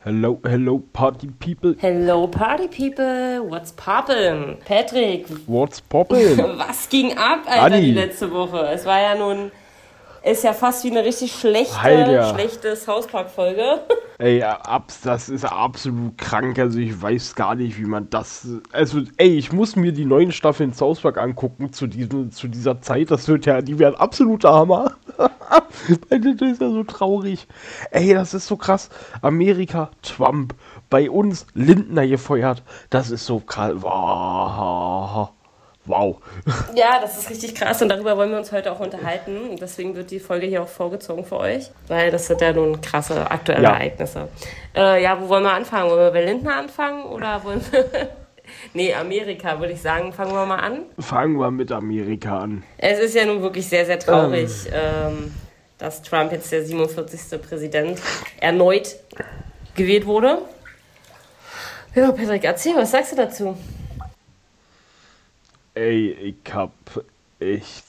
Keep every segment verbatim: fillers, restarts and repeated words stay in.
Hello, hello, party people. Hello Party People, what's poppin'? Patrick, What's poppin'? was ging ab, Alter, Anni. die letzte Woche? Es war ja nun, ist ja fast wie eine richtig schlechte, Alter. schlechte South Park-Folge. Ey, abs, das ist absolut krank. Also ich weiß gar nicht, wie man das... Also, ey, ich muss mir die neuen Staffeln South Park angucken zu, diesem, zu dieser Zeit. Das wird ja, die werden absoluter Hammer. Das ist ja so traurig. Ey, das ist so krass. Amerika, Trump. Bei uns Lindner gefeuert. Das ist so krass. Wow. Wow. Ja, das ist richtig krass und darüber wollen wir uns heute auch unterhalten. Und deswegen wird die Folge hier auch vorgezogen für euch, weil das sind ja nun krasse aktuelle Ja. Ereignisse. Äh, ja, wo wollen wir anfangen? Wollen wir bei Lindner anfangen oder wollen wir... Nee, Amerika, würde ich sagen. Fangen wir mal an. Fangen wir mit Amerika an. Es ist ja nun wirklich sehr, sehr traurig, ähm, dass Trump jetzt der siebenundvierzigste Präsident erneut gewählt wurde. Ja, Patrick, erzähl, was sagst du dazu? Ey, ich hab echt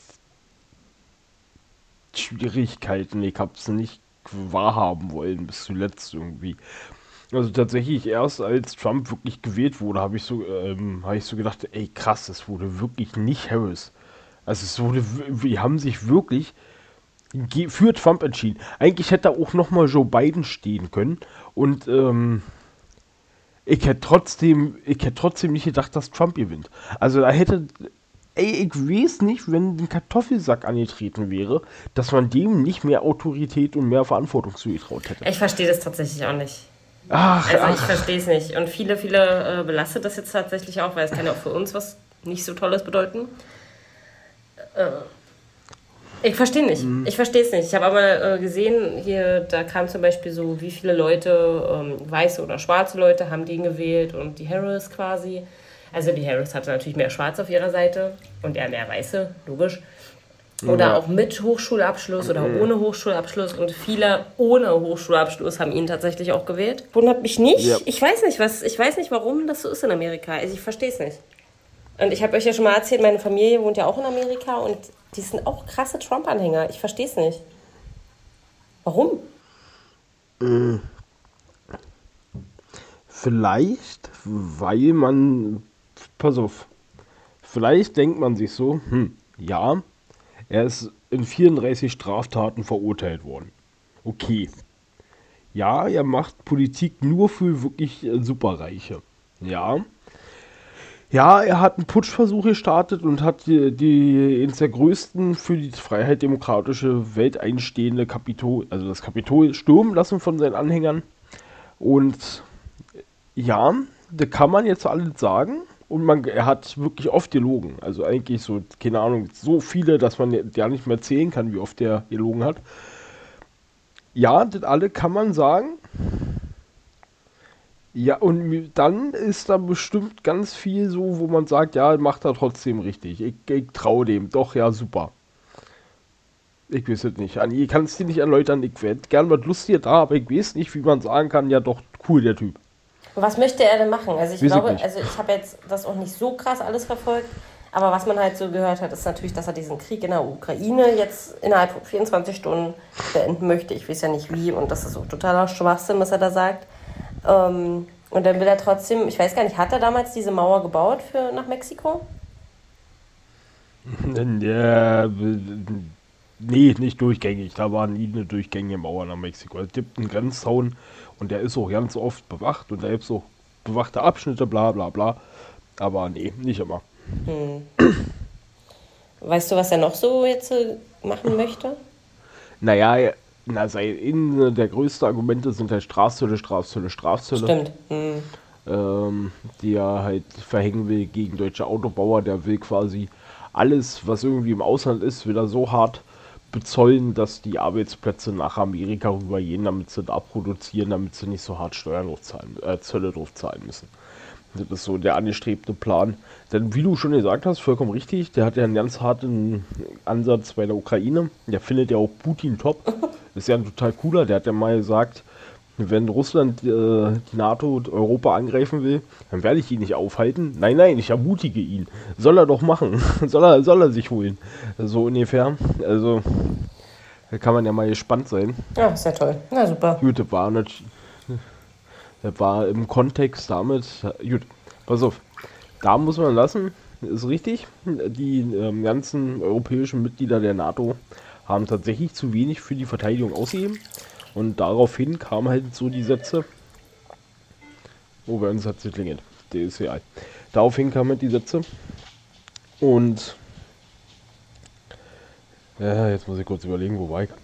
Schwierigkeiten. Ich hab's nicht wahrhaben wollen bis zuletzt irgendwie. Also tatsächlich erst als Trump wirklich gewählt wurde, habe ich so, ähm, habe ich so gedacht, ey krass, es wurde wirklich nicht Harris. Also es wurde, w- die haben sich wirklich ge- für Trump entschieden. Eigentlich hätte da auch nochmal Joe Biden stehen können und ähm, ich hätte trotzdem, ich hätte trotzdem nicht gedacht, dass Trump gewinnt. Also da hätte, ey, ich weiß nicht, wenn ein Kartoffelsack angetreten wäre, dass man dem nicht mehr Autorität und mehr Verantwortung zugetraut hätte. Ich verstehe das tatsächlich auch nicht. Ach, Also ich ach. verstehe es nicht. Und viele, viele äh, belastet das jetzt tatsächlich auch, weil es kann ja auch für uns was nicht so Tolles bedeuten. Äh, ich verstehe nicht. Ich verstehe es nicht. Ich habe aber äh, gesehen, hier, da kam zum Beispiel so, wie viele Leute, ähm, weiße oder schwarze Leute, haben den gewählt und die Harris quasi. Also die Harris hatte natürlich mehr Schwarze auf ihrer Seite und er mehr Weiße, logisch. Oder Ja. auch mit Hochschulabschluss oder ohne Hochschulabschluss. Und viele ohne Hochschulabschluss haben ihn tatsächlich auch gewählt. Wundert mich nicht. Ja. Ich weiß nicht, was, ich weiß nicht, warum das so ist in Amerika. Also ich verstehe es nicht. Und ich habe euch ja schon mal erzählt, meine Familie wohnt ja auch in Amerika und die sind auch krasse Trump-Anhänger. Ich verstehe es nicht. Warum? Vielleicht, weil man, pass auf, vielleicht denkt man sich so, hm, ja, er ist in vierunddreißig Straftaten verurteilt worden. Okay. Ja, er macht Politik nur für wirklich äh, Superreiche. Ja. Ja, er hat einen Putschversuch gestartet und hat die, die eines der größten für die freiheitdemokratische Welt einstehende Kapitol, also das Kapitol stürmen lassen von seinen Anhängern. Und ja, da kann man jetzt alles sagen. Und man, er hat wirklich oft gelogen. Also eigentlich so, keine Ahnung, so viele, dass man ja nicht mehr zählen kann, wie oft er gelogen hat. Ja, das alle kann man sagen. Ja, und mi- dann ist da bestimmt ganz viel so, wo man sagt, ja, macht er trotzdem richtig. Ich, ich traue dem. Doch, ja, super. Ich weiß es nicht. Anni, ich kann es dir nicht erläutern. Ich werde gern was Lustiges da, aber ich weiß nicht, wie man sagen kann, ja doch, cool, der Typ. Was möchte er denn machen? Also ich Weiß ich glaube, nicht. also ich habe jetzt das auch nicht so krass alles verfolgt, aber was man halt so gehört hat, ist natürlich, dass er diesen Krieg in der Ukraine jetzt innerhalb von vierundzwanzig Stunden beenden möchte. Ich weiß ja nicht wie und das ist so totaler Schwachsinn, was er da sagt. Ähm, und dann will er trotzdem, ich weiß gar nicht, hat er damals diese Mauer gebaut für nach Mexiko? Ja, nee, nicht durchgängig. Da war nie eine durchgängige Mauer nach Mexiko. Es gibt einen Grenzzaun und der ist auch ganz oft bewacht und da gibt es auch bewachte Abschnitte, bla bla bla. Aber nee, nicht immer. Weißt du, was er noch so jetzt äh, machen möchte? Naja, na, sein in der größte Argumente sind halt Strafzölle, Strafzölle, Strafzölle, Stimmt. Hm. ähm, die er halt verhängen will gegen deutsche Autobauer. Der will quasi alles, was irgendwie im Ausland ist, will er so hart bezollen, dass die Arbeitsplätze nach Amerika rübergehen, damit sie da produzieren, damit sie nicht so hart Steuern drauf zahlen, äh, Zölle drauf zahlen müssen. Das ist so der angestrebte Plan. Denn wie du schon gesagt hast, vollkommen richtig, der hat ja einen ganz harten Ansatz bei der Ukraine. Der findet ja auch Putin top. Ist ja ein total cooler. Der hat ja mal gesagt, wenn Russland äh, die NATO und Europa angreifen will, dann werde ich ihn nicht aufhalten. Nein, nein, ich ermutige ihn. Soll er doch machen. soll er, soll er sich holen. So ungefähr. Also, da kann man ja mal gespannt sein. Ja, ist ja toll. Na super. Gut, das war natürlich, Das war im Kontext damit, gut, pass auf, da muss man lassen, ist richtig, die ähm, ganzen europäischen Mitglieder der NATO haben tatsächlich zu wenig für die Verteidigung ausgegeben und daraufhin kamen halt so die Sätze, oh, bei uns hat es geklingelt, D S C I, daraufhin kamen halt die Sätze und ja, jetzt muss ich kurz überlegen, wo war ich?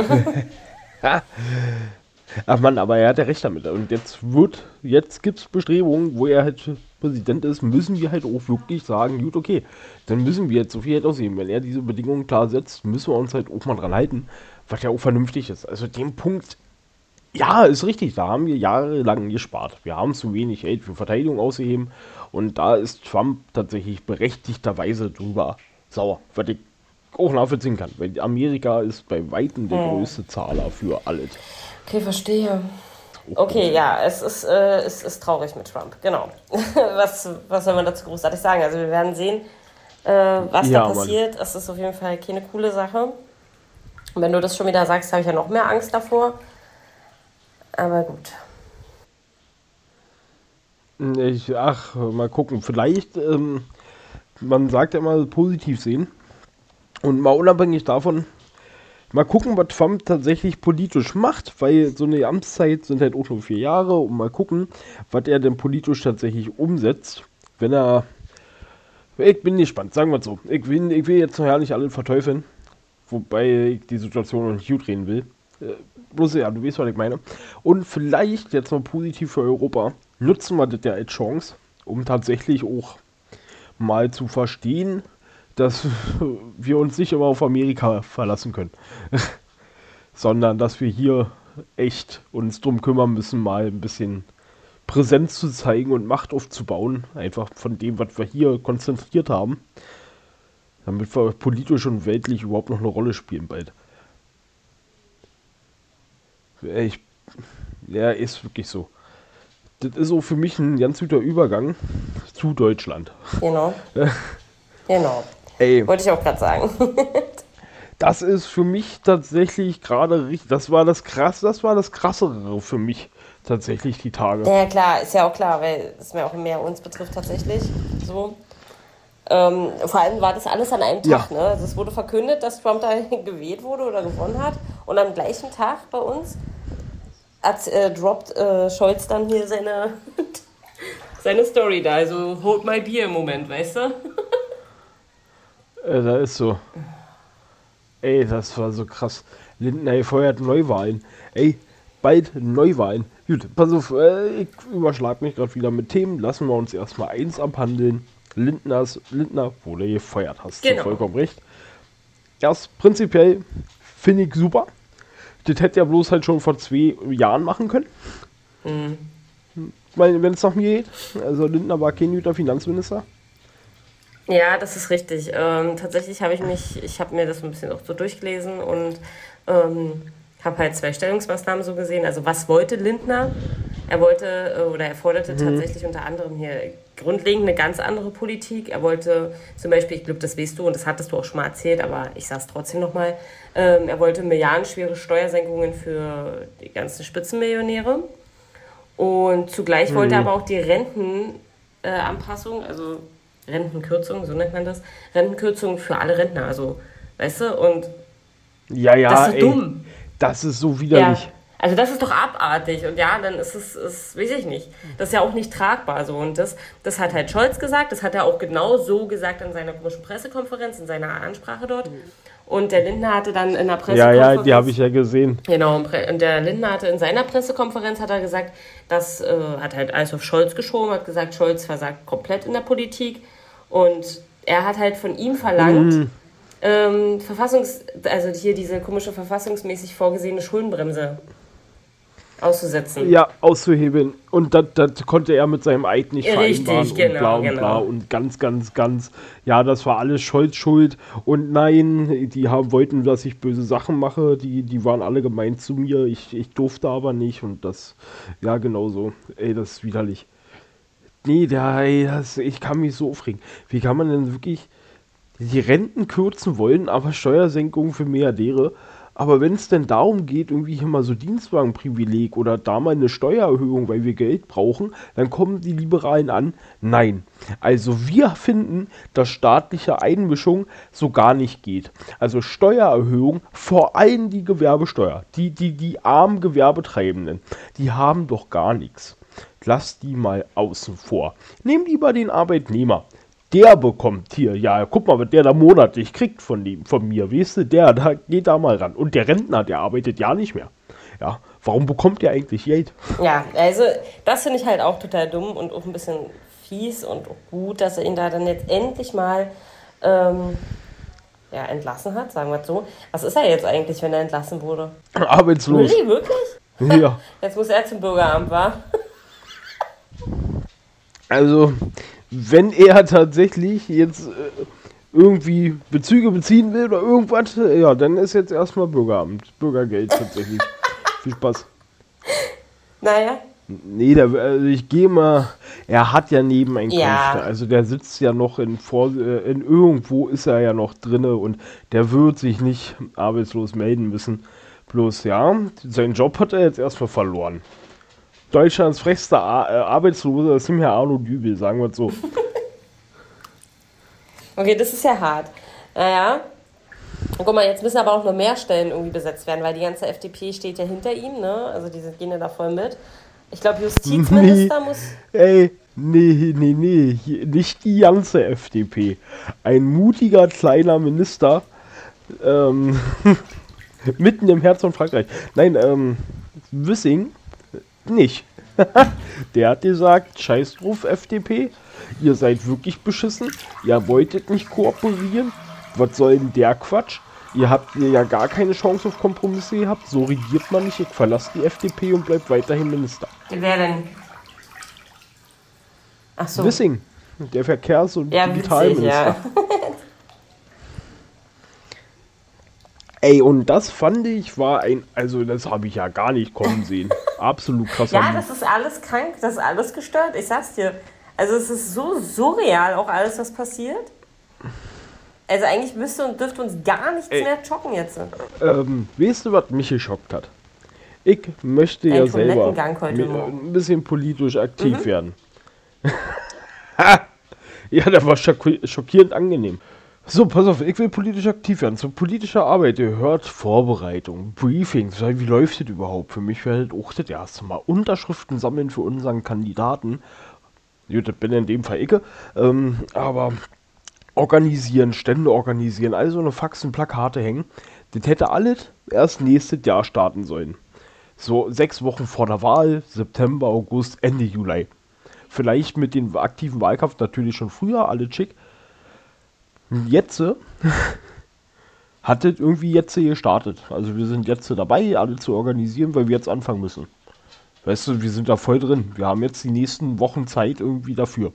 Ach Mann, aber er hat ja recht damit. Und jetzt wird, jetzt gibt es Bestrebungen, wo er halt Präsident ist, müssen wir halt auch wirklich sagen, gut, okay, dann müssen wir jetzt so viel Geld ausgeben. Wenn er diese Bedingungen klar setzt, müssen wir uns halt auch mal dran halten, was ja auch vernünftig ist. Also den Punkt, ja, ist richtig, da haben wir jahrelang gespart. Wir haben zu wenig Geld für Verteidigung ausgegeben und da ist Trump tatsächlich berechtigterweise drüber sauer, was ich auch nachvollziehen kann, weil Amerika ist bei Weitem der Hm. größte Zahler für alles. Okay, verstehe. Okay, ja, es ist, äh, es ist traurig mit Trump, genau. was, was soll man dazu großartig sagen? Also wir werden sehen, äh, was Ja, da Mann. passiert. Es ist auf jeden Fall keine coole Sache. Und wenn du das schon wieder sagst, habe ich ja noch mehr Angst davor. Aber gut. Ich, ach, mal gucken, vielleicht, ähm, man sagt ja immer positiv sehen und mal unabhängig davon, mal gucken, was Trump tatsächlich politisch macht, weil so eine Amtszeit sind halt auch nur vier Jahre und mal gucken, was er denn politisch tatsächlich umsetzt, wenn er, ich bin gespannt, sagen wir es so, ich will, ich will jetzt noch ja nicht alle verteufeln, wobei ich die Situation noch nicht gut reden will, äh, bloß ja, du weißt, was ich meine, und vielleicht jetzt noch positiv für Europa, nutzen wir das ja als Chance, um tatsächlich auch mal zu verstehen, dass wir uns nicht immer auf Amerika verlassen können, sondern dass wir hier echt uns drum kümmern müssen, mal ein bisschen Präsenz zu zeigen und Macht aufzubauen, einfach von dem, was wir hier konzentriert haben, damit wir politisch und weltlich überhaupt noch eine Rolle spielen bald. Ich, ja, ist wirklich so. Das ist so für mich ein ganz guter Übergang zu Deutschland. Genau. Genau. Ey, Wollte ich auch gerade sagen. das ist für mich tatsächlich gerade richtig, das war das krass, das war das krassere für mich tatsächlich die Tage. Ja, klar, ist ja auch klar, weil es mir auch mehr uns betrifft tatsächlich. So. Ähm, vor allem war das alles an einem Tag. Ja. Ne? Also es wurde verkündet, dass Trump da gewählt wurde oder gewonnen hat. Und am gleichen Tag bei uns hat, äh, droppt äh, Scholz dann hier seine, seine Story da. Also hold my beer im Moment, weißt du? Äh, da ist so. Ey, das war so krass. Lindner feuert Neuwahlen. Ey, bald Neuwahlen. Gut, pass auf, äh, ich überschlag mich gerade wieder mit Themen. Lassen wir uns erstmal eins abhandeln. Lindners, Lindner wurde gefeuert, hast Genau. du vollkommen recht. Erst prinzipiell finde ich super. Das hätte ja bloß halt schon vor zwei Jahren machen können. Mhm. Weil, wenn es nach mir geht. Also Lindner war kein guter Finanzminister. Ja, das ist richtig. Ähm, tatsächlich habe ich mich, ich habe mir das ein bisschen auch so durchgelesen und ähm, habe halt zwei Stellungsmaßnahmen so gesehen. Also was wollte Lindner? Er wollte äh, oder er forderte tatsächlich unter anderem hier grundlegend eine ganz andere Politik. Er wollte zum Beispiel, ich glaube, das weißt du und das hattest du auch schon mal erzählt, aber ich sage es trotzdem nochmal, ähm, er wollte milliardenschwere Steuersenkungen für die ganzen Spitzenmillionäre und zugleich wollte er aber auch die Rentenanpassung, äh, Anpassung, also Rentenkürzung, so nennt man das, Rentenkürzung für alle Rentner, also, weißt du, und Ja, ja, das ist ey, dumm. das ist so widerlich. Ja, also das ist doch abartig und ja, dann ist es, ist, weiß ich nicht, das ist ja auch nicht tragbar so und das, das hat halt Scholz gesagt, das hat er auch genau so gesagt in seiner komischen Pressekonferenz, in seiner Ansprache dort und der Lindner hatte dann in der Ja, Pressekonferenz... ja, die habe ich ja gesehen. Genau, und der Lindner hatte in seiner Pressekonferenz hat er gesagt, das äh, hat halt alles auf Scholz geschoben, hat gesagt, Scholz versagt komplett in der Politik und er hat halt von ihm verlangt, Mhm. ähm, Verfassungs-, also hier diese komische verfassungsmäßig vorgesehene Schuldenbremse auszusetzen. Ja, auszuhebeln. Und das, das konnte er mit seinem Eid nicht Richtig, vereinbaren und genau, bla und genau. bla und ganz, ganz, ganz, ja, das war alles Scholz schuld und nein, die haben, wollten, dass ich böse Sachen mache, die, die waren alle gemein zu mir, ich, ich durfte aber nicht und das, ja, genau so. Ey, das ist widerlich. Nee, der, ey, das, ich kann mich so aufregen. Wie kann man denn wirklich die Renten kürzen wollen, aber Steuersenkungen für Milliardäre? Aber wenn es denn darum geht, irgendwie hier mal so Dienstwagenprivileg oder da mal eine Steuererhöhung, weil wir Geld brauchen, dann kommen die Liberalen an, nein. Also wir finden, dass staatliche Einmischung so gar nicht geht. Also Steuererhöhung, vor allem die Gewerbesteuer, die, die, die armen Gewerbetreibenden, die haben doch gar nichts. Lass die mal außen vor. Nehm lieber den Arbeitnehmer. Der bekommt hier, ja, guck mal, was der da monatlich kriegt von, dem, von mir, weißt du, der, da geht da mal ran. Und der Rentner, der arbeitet ja nicht mehr. Ja, warum bekommt der eigentlich Geld? Ja, also das finde ich halt auch total dumm und auch ein bisschen fies und auch gut, dass er ihn da dann jetzt endlich mal ähm, ja, entlassen hat, sagen wir es so. Was ist er jetzt eigentlich, wenn er entlassen wurde? Arbeitslos. Really, wirklich? Ja. Jetzt muss er zum Bürgeramt, wa? Also, wenn er tatsächlich jetzt äh, irgendwie Bezüge beziehen will oder irgendwas, ja, dann ist jetzt erstmal Bürgeramt, Bürgergeld tatsächlich. Viel Spaß. Naja. Nee, der, also ich gehe mal, er hat ja Nebeneinkünfte, Ja. also der sitzt ja noch in, Vor äh, in irgendwo ist er ja noch drinne und der wird sich nicht arbeitslos melden müssen. Bloß ja, seinen Job hat er jetzt erstmal verloren. Deutschlands frechster Ar äh, Arbeitsloser ist ihm Herr Arno Dübel, sagen wir es so. Okay, das ist ja hart. Naja. Guck mal, jetzt müssen aber auch noch mehr Stellen irgendwie besetzt werden, weil die ganze F D P steht ja hinter ihm, ne? Also die sind- gehen ja da voll mit. Ich glaube, Justizminister Nee. muss... Ey, nee, nee, nee, hier, nicht die ganze F D P. Ein mutiger kleiner Minister, ähm, mitten im Herz von Frankreich. Nein, ähm, Wissing nicht. Der hat gesagt, scheiß drauf F D P, ihr seid wirklich beschissen, ihr wolltet nicht kooperieren, was soll denn der Quatsch? Ihr habt ja gar keine Chance auf Kompromisse gehabt, so regiert man nicht, ich verlasse die F D P und bleib weiterhin Minister. Wer denn? Ach so. Wissing, der Verkehrs- und Ja, witzig, Digitalminister. ja. Ey, und das fand ich war ein, also das habe ich ja gar nicht kommen sehen. Absolut krasser Ja, Move. das ist alles krank, das ist alles gestört, ich sag's dir. Also es ist so surreal, auch alles, was passiert. Also eigentlich müsste und dürfte uns gar nichts Ey. mehr schocken jetzt. Ähm, weißt du, was mich geschockt hat? Ich möchte Ein ja selber Toilettengang heute mi- Morgen. ein bisschen politisch aktiv werden. Ja, der war schocki- schockierend angenehm. So, pass auf, ich will politisch aktiv werden. Zu politischer Arbeit gehört Vorbereitung, Briefings. Weil Wie läuft das überhaupt? Für mich wäre das auch das erste Mal. Unterschriften sammeln für unseren Kandidaten. Gut, das bin in dem Fall ich. Ähm, aber organisieren, Stände organisieren, also eine Faxen, Plakate hängen. Das hätte alles erst nächstes Jahr starten sollen. So sechs Wochen vor der Wahl, September, August, Ende Juli. Vielleicht mit dem aktiven Wahlkampf natürlich schon früher, alle schick. Jetzt äh, hat es irgendwie jetzt gestartet. Also wir sind jetzt dabei, alle zu organisieren, weil wir jetzt anfangen müssen. Weißt du, wir sind da voll drin. Wir haben jetzt die nächsten Wochen Zeit irgendwie dafür.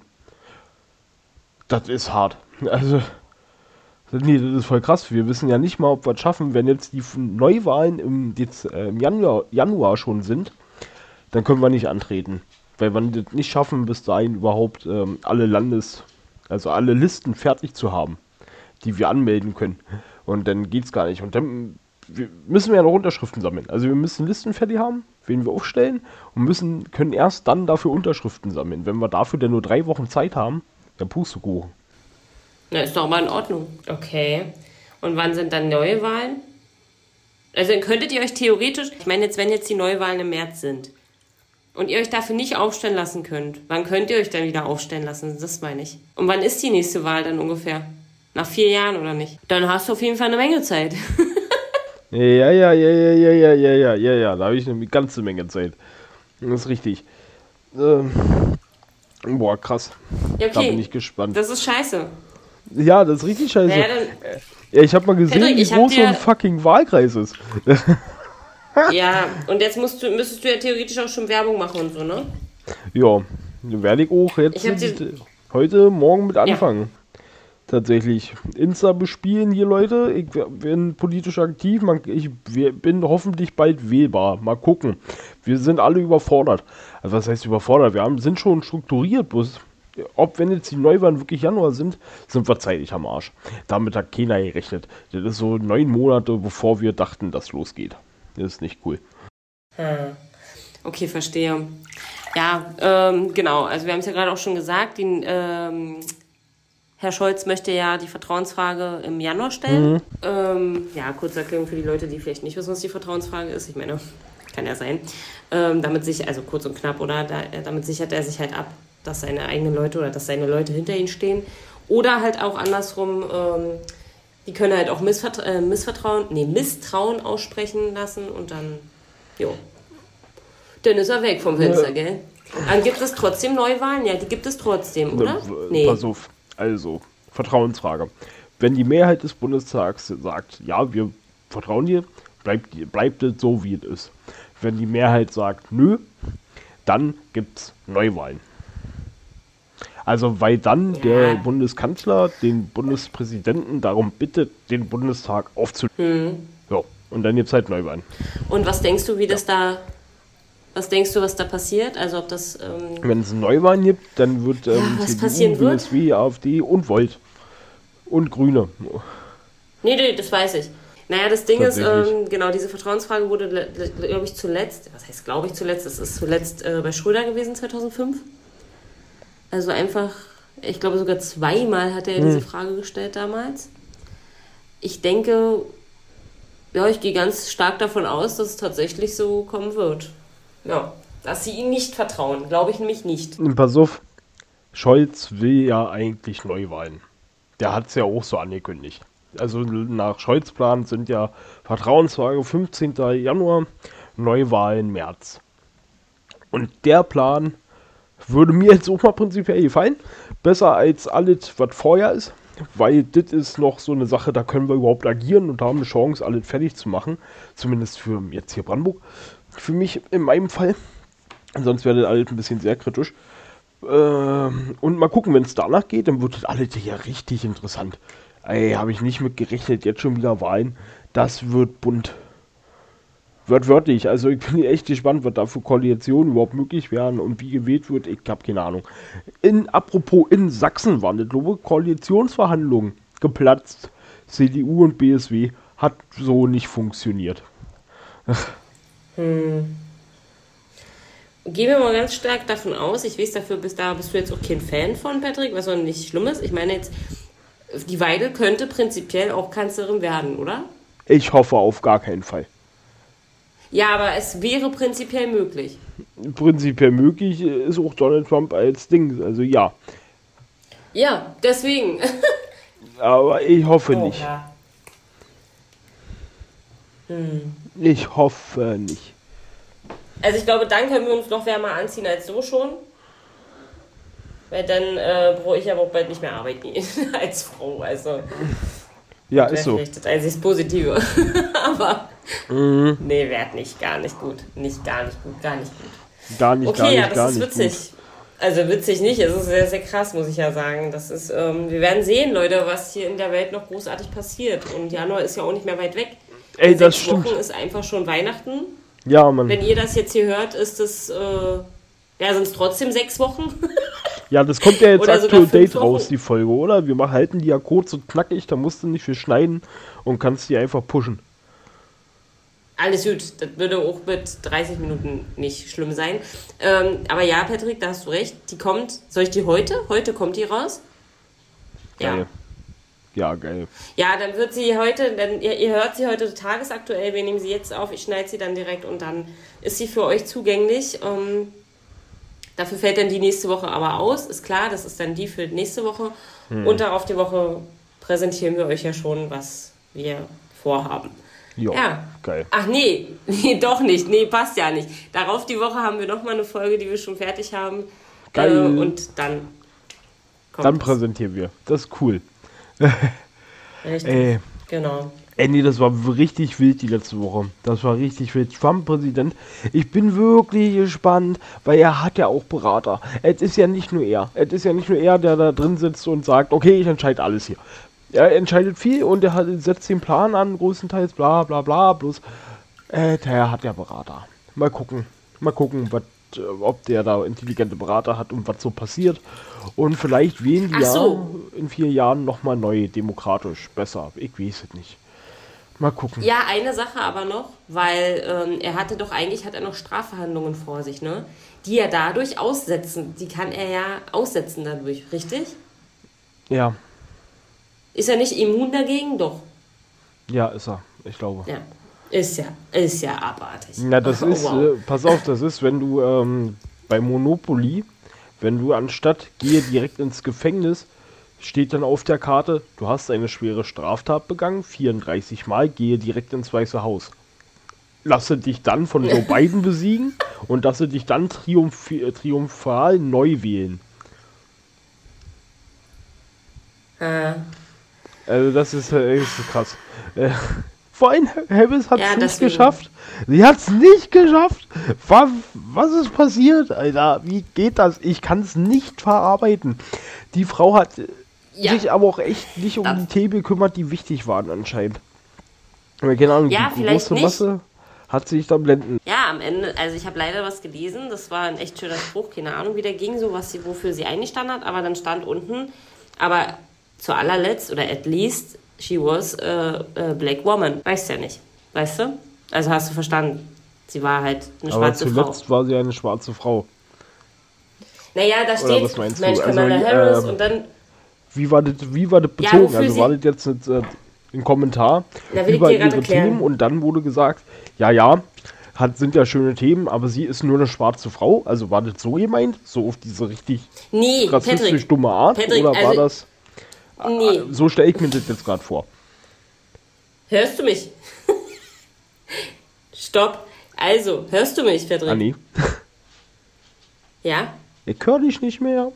Das ist hart. Also, nee, das ist voll krass. Wir wissen ja nicht mal, ob wir es schaffen, wenn jetzt die F- Neuwahlen im, Dez äh, im Januar, Januar schon sind, dann können wir nicht antreten. Weil wir das nicht schaffen, bis dahin überhaupt ähm, alle Landes-, also alle Listen fertig zu haben, die wir anmelden können. Und dann geht's gar nicht. Und dann wir müssen wir ja noch Unterschriften sammeln. Also wir müssen Listen fertig haben, wen wir aufstellen und müssen, können erst dann dafür Unterschriften sammeln. Wenn wir dafür dann nur drei Wochen Zeit haben, dann Pustekuchen. Na, ist doch mal in Ordnung. Okay. Und wann sind dann Neuwahlen? Also dann könntet ihr euch theoretisch, ich meine jetzt, wenn jetzt die Neuwahlen im März sind und ihr euch dafür nicht aufstellen lassen könnt, wann könnt ihr euch dann wieder aufstellen lassen? Das meine ich. Und wann ist die nächste Wahl dann ungefähr? Nach vier Jahren oder nicht? Dann hast du auf jeden Fall eine Menge Zeit. Ja, ja, ja, ja, ja, ja, ja, ja, ja, ja, da habe ich eine ganze Menge Zeit. Das ist richtig. Ähm, boah, krass. Ja, Da okay. bin ich gespannt. Das ist scheiße. Ja, das ist richtig scheiße. Naja, dann, Ja, ich habe mal gesehen, Patrick, wie ich hab groß so dir- ein fucking Wahlkreis ist. ja, und jetzt musst du, müsstest du ja theoretisch auch schon Werbung machen und so, ne? Ja, werde ich auch jetzt Ich hab sie- mit, heute Morgen mit anfangen. Tatsächlich. Insta bespielen hier, Leute. Ich bin politisch aktiv. Man, ich wir- bin hoffentlich bald wählbar. Mal gucken. Wir sind alle überfordert. Also was heißt überfordert? Wir haben, sind schon strukturiert, bloß ob wenn jetzt die Neuwahlen wirklich Januar sind, sind wir zeitlich am Arsch. Damit hat keiner gerechnet. Das ist so neun Monate, bevor wir dachten, dass losgeht. Das ist nicht cool. Hm. Okay, verstehe. Ja, ähm, genau. Also wir haben es ja gerade auch schon gesagt, die, ähm, Herr Scholz möchte ja die Vertrauensfrage im Januar stellen. Mhm. Ähm, ja, kurze Erklärung für die Leute, die vielleicht nicht wissen, was die Vertrauensfrage ist. Ich meine, kann ja sein. Ähm, damit sich, also kurz und knapp, oder? Da, damit sichert er sich halt ab, dass seine eigenen Leute oder dass seine Leute hinter ihm stehen. Oder halt auch andersrum, ähm, die können halt auch Missvert- äh, Missvertrauen, nee, Misstrauen aussprechen lassen und dann, jo. Dann ist er weg vom Fenster, ja. Gell? Dann gibt es trotzdem Neuwahlen? Ja, die gibt es trotzdem, oder? Nee. Pass auf, also, Vertrauensfrage. Wenn die Mehrheit des Bundestags sagt, ja, wir vertrauen dir, bleibt, bleibt es so, wie es ist. Wenn die Mehrheit sagt, nö, dann gibt es Neuwahlen. Also, weil dann ja. der Bundeskanzler den Bundespräsidenten darum bittet, den Bundestag aufzulösen. Hm. So, und dann gibt es halt Neuwahlen. Und was denkst du, wie das ja. da... Was denkst du, was da passiert? Also ob das... Ähm Wenn es Neuwahlen gibt, dann wird ähm, ja, C D U, B S W, AfD und Volt und Grüne. Nee, nee, das weiß ich. Naja, das Ding ist, ähm, genau, diese Vertrauensfrage wurde, glaube ich, zuletzt, was heißt glaube ich zuletzt, das ist zuletzt äh, bei Schröder gewesen, zweitausendfünf. Also einfach, ich glaube sogar zweimal hat er hm. diese Frage gestellt damals. Ich denke, ja, ich gehe ganz stark davon aus, dass es tatsächlich so kommen wird. Ja, dass sie ihm nicht vertrauen, glaube ich nämlich nicht. Pass auf, Scholz will ja eigentlich Neuwahlen. Der hat es ja auch so angekündigt. Also nach Scholz Plan sind ja Vertrauensfrage fünfzehnten Januar, Neuwahlen März. Und der Plan würde mir jetzt auch mal prinzipiell gefallen. Besser als alles, was vorher ist. Weil das ist noch so eine Sache, da können wir überhaupt agieren und haben eine Chance, alles fertig zu machen. Zumindest für jetzt hier Brandenburg. Für mich in meinem Fall. Sonst wäre das alles ein bisschen sehr kritisch. Ähm, und mal gucken, wenn es danach geht, dann wird das alles ja richtig interessant. Ey, habe ich nicht mit gerechnet, jetzt schon wieder Wahlen. Das wird bunt. Wird wörtlich. Also ich bin echt gespannt, was da für Koalitionen überhaupt möglich wären und wie gewählt wird. Ich habe keine Ahnung. In, apropos, in Sachsen waren das, glaube ich, Koalitionsverhandlungen geplatzt. C D U und B S W hat so nicht funktioniert. Hm. Gehen wir mal ganz stark davon aus, ich weiß dafür, bis da bist du jetzt auch kein Fan von, Patrick, was auch nicht schlimm ist. Ich meine jetzt, die Weidel könnte prinzipiell auch Kanzlerin werden, oder? Ich hoffe auf gar keinen Fall. Ja, aber es wäre prinzipiell möglich. Prinzipiell möglich ist auch Donald Trump als Ding, also ja. Ja, deswegen. Aber ich hoffe oh, nicht. Ja. Hm. Ich hoffe nicht. Also ich glaube, dann können wir uns noch wärmer anziehen als so schon. Weil dann äh, brauche ich aber auch bald nicht mehr arbeiten als Frau. Also ja, ist so. Vielleicht das einzig Positive. Aber mhm. nee, wäre nicht, gar nicht gut. Nicht gar nicht gut, gar nicht gut. Gar nicht, okay, gar nicht, ja, das gar ist nicht witzig. Gut. Also witzig nicht, es ist sehr, sehr krass, muss ich ja sagen. Das ist, ähm, wir werden sehen, Leute, was hier in der Welt noch großartig passiert. Und Januar ist ja auch nicht mehr weit weg. Ey, in das sechs stimmt. Wochen ist einfach schon Weihnachten. Ja, Mann. Wenn ihr das jetzt hier hört, ist es, äh, ja, sind es trotzdem sechs Wochen. Ja, das kommt ja jetzt Oder aktuell Date raus, die Folge, oder? Wir halten die ja kurz und knackig, da musst du nicht viel schneiden und kannst die einfach pushen. Alles gut, das würde auch mit dreißig Minuten nicht schlimm sein. Ähm, aber ja, Patrick, da hast du recht, die kommt, soll ich die heute? Heute kommt die raus? Geil. Ja. Ja, geil. Ja, dann wird sie heute, dann, ihr, ihr hört sie heute tagesaktuell, wir nehmen sie jetzt auf, ich schneide sie dann direkt und dann ist sie für euch zugänglich. Ähm, dafür fällt dann die nächste Woche aber aus, ist klar, das ist dann die für nächste Woche. Hm. Und darauf die Woche präsentieren wir euch ja schon, was wir vorhaben. Jo, ja, geil. Ach nee, nee, doch nicht, nee, passt ja nicht. Darauf die Woche haben wir nochmal eine Folge, die wir schon fertig haben. Geil. Äh, und dann kommt Dann präsentieren wir, das ist cool. Richtig, ey. genau. Ey, nee, das war richtig wild die letzte Woche. Das war richtig wild. Trump-Präsident. Ich bin wirklich gespannt, weil er hat ja auch Berater. Es ist ja nicht nur er. Es ist ja nicht nur er, der da drin sitzt und sagt, okay, ich entscheide alles hier. Er entscheidet viel und er hat, setzt den Plan an, größtenteils, bla bla bla, bloß äh, der hat ja Berater. Mal gucken. Mal gucken, was äh, ob der da intelligente Berater hat und was so passiert. Und vielleicht wählen die Ach so. ja in vier Jahren nochmal neu, demokratisch, besser. Ich weiß es nicht. Mal gucken. Ja, eine Sache aber noch, weil ähm, er hatte doch eigentlich, hat er noch Strafverhandlungen vor sich, ne? Die er dadurch aussetzen, die kann er ja aussetzen dadurch, richtig? Ja, Ist er nicht immun dagegen? Doch. ja, ist er, ich glaube. Ja. Ist ja, ist ja abartig. Na, das Oh, ist, wow. äh, pass auf, das ist, wenn du ähm, bei Monopoly, wenn du anstatt gehe direkt ins Gefängnis, steht dann auf der Karte, du hast eine schwere Straftat begangen, vierunddreißig Mal, gehe direkt ins Weiße Haus. Lasse dich dann von Joe Biden besiegen und lasse dich dann triumph äh, triumphal neu wählen. Äh, Also das ist, äh, ist krass. Äh, vor allem, Harris hat es Ja, nicht deswegen. geschafft. Sie hat es nicht geschafft. Was, was ist passiert, Alter? Wie geht das? Ich kann es nicht verarbeiten. Die Frau hat äh, Ja. sich aber auch echt nicht um Das- die Themen gekümmert, die wichtig waren anscheinend. Aber keine Ahnung, Ja, die vielleicht große nicht. Masse hat sich da blenden. Ja, am Ende, also ich habe leider was gelesen, das war ein echt schöner Spruch, keine Ahnung, wie der ging, so was sie, wofür sie eingestanden hat, aber dann stand unten, aber zu allerletzt, oder at least, she was a, a black woman. Weißt du ja nicht, weißt du? Also hast du verstanden, sie war halt eine Aber schwarze Frau. zuletzt war sie eine schwarze Frau. Naja, da Oder steht was meinst du? Mensch, Also, Kamala Harris ähm, und dann, Wie war das, wie war das Ja, bezogen? wofür also sie- war das jetzt ein, äh, ein Kommentar Na, will ich über dir gerade ihre erklären. Themen und dann wurde gesagt, ja, ja, hat, sind ja schöne Themen, aber sie ist nur eine schwarze Frau. Also war das so gemeint? So auf diese richtig nee, rassistisch Patrick, dumme Art? Patrick, oder war also- das... nee, So stelle ich mir das jetzt gerade vor. hörst du mich? Stopp, also, hörst du mich, Patrick? Ah, nee. Ja? Ich höre dich nicht mehr.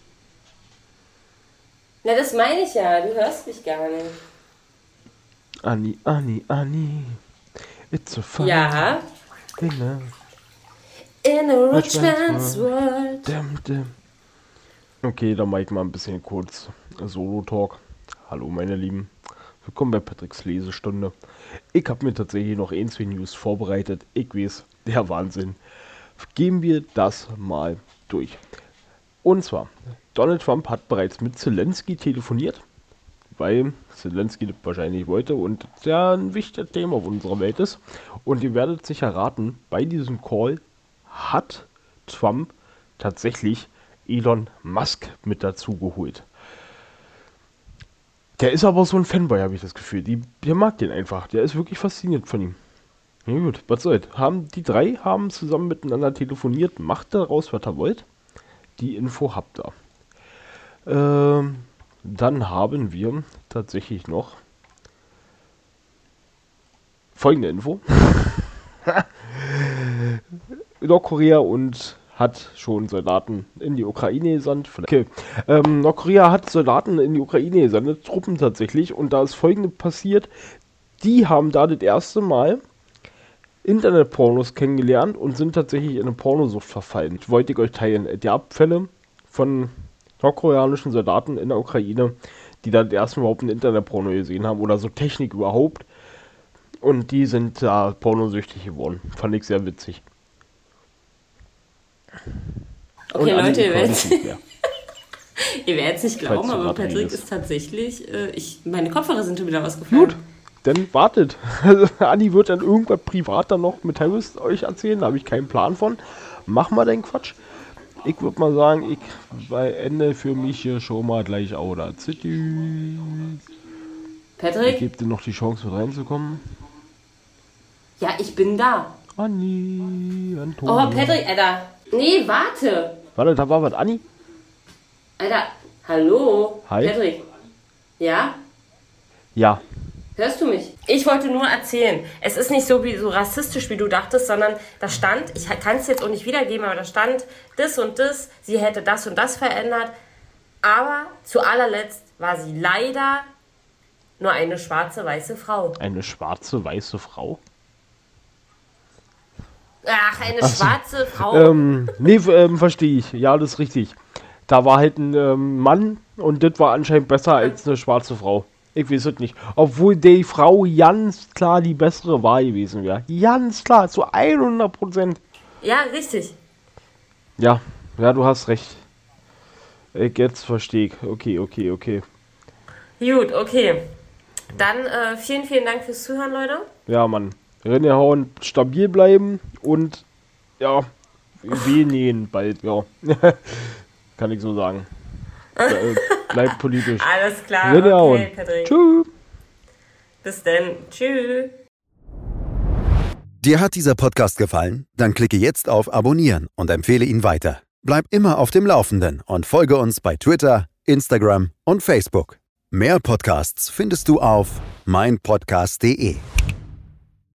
Na, das meine ich ja, du hörst mich gar nicht. Anni, Anni, Anni. It's a fun. Ja, Dinner. in a rich Rich man's man's world. Dim, dim. Okay, dann mache ich mal ein bisschen kurz Solo-Talk. Hallo meine Lieben, willkommen bei Patricks Lesestunde. Ich habe mir tatsächlich noch ein, zwei News vorbereitet. Ich weiß, der Wahnsinn. Gehen wir das mal durch. Und zwar, Donald Trump hat bereits mit Zelensky telefoniert, weil Zelensky das wahrscheinlich wollte und das ja ein wichtiges Thema auf unserer Welt ist. Und ihr werdet sicher raten, bei diesem Call hat Trump tatsächlich Elon Musk mit dazu geholt. Der ist aber so ein Fanboy, habe ich das Gefühl. Die, der mag den einfach. Der ist wirklich fasziniert von ihm. Ja gut, was soll's. Haben, die drei haben zusammen miteinander telefoniert. Macht daraus, was ihr wollt. Die Info habt ihr. Ähm, dann haben wir tatsächlich noch folgende Info. Nordkorea und hat schon Soldaten in die Ukraine gesandt. Okay. Ähm, Nordkorea hat Soldaten in die Ukraine gesandt, Truppen tatsächlich. Und da ist folgendes passiert. Die haben da das erste Mal Internetpornos kennengelernt und sind tatsächlich in eine Pornosucht verfallen. Ich wollte ich euch teilen. Die Abfälle von nordkoreanischen Soldaten in der Ukraine, die da das erste Mal überhaupt ein Internetporno gesehen haben oder so Technik überhaupt. Und die sind da pornosüchtig geworden. Fand ich sehr witzig. Okay, Und Leute, ihr Anni werdet kann nicht mehr. ihr werdet's nicht Falls glauben, du aber gerade Patrick redest. ist tatsächlich, äh, ich, meine Kopfhörer sind schon wieder ausgefallen. Gut, dann wartet. Also, Anni wird dann irgendwas privat dann noch mit Harris euch erzählen, da habe ich keinen Plan von. Mach mal den Quatsch. Ich würde mal sagen, ich beende für mich hier schon mal gleich Aura City. Ich Patrick? gebe dir noch die Chance mit reinzukommen. Ja, ich bin da. Anni, Oh, Antonio. Patrick, Alter. Nee, warte. Warte, da war was. Anni? Alter, hallo? Hi. Patrick. Ja? Ja. Hörst du mich? Ich wollte nur erzählen, es ist nicht so, wie, so rassistisch, wie du dachtest, sondern da stand, ich kann es jetzt auch nicht wiedergeben, aber da stand das und das, sie hätte das und das verändert, aber zu allerletzt war sie leider nur eine schwarze, weiße Frau. Eine schwarze, weiße Frau? Ach, eine schwarze Frau. Ähm, nee, f- ähm, verstehe ich. Ja, das ist richtig. Da war halt ein ähm, Mann und das war anscheinend besser als eine schwarze Frau. Ich weiß es nicht. Obwohl die Frau ganz klar die bessere Wahl gewesen wäre. Ganz klar, zu hundert Prozent. Ja, richtig. Ja, ja, du hast recht. Ich jetzt verstehe ich. Okay, okay, okay. Gut, okay. Dann äh, vielen, vielen Dank fürs Zuhören, Leute. Ja, Mann. Reinhauen, stabil bleiben und ja, weh nähen bald, ja. Kann ich so sagen. Ble bleibt politisch. Alles klar, Reinhauen. okay, Patrick. Tschüss. Bis dann. Tschüss. Dir hat dieser Podcast gefallen? Dann klicke jetzt auf Abonnieren und empfehle ihn weiter. Bleib immer auf dem Laufenden und folge uns bei Twitter, Instagram und Facebook. Mehr Podcasts findest du auf mein podcast punkt de.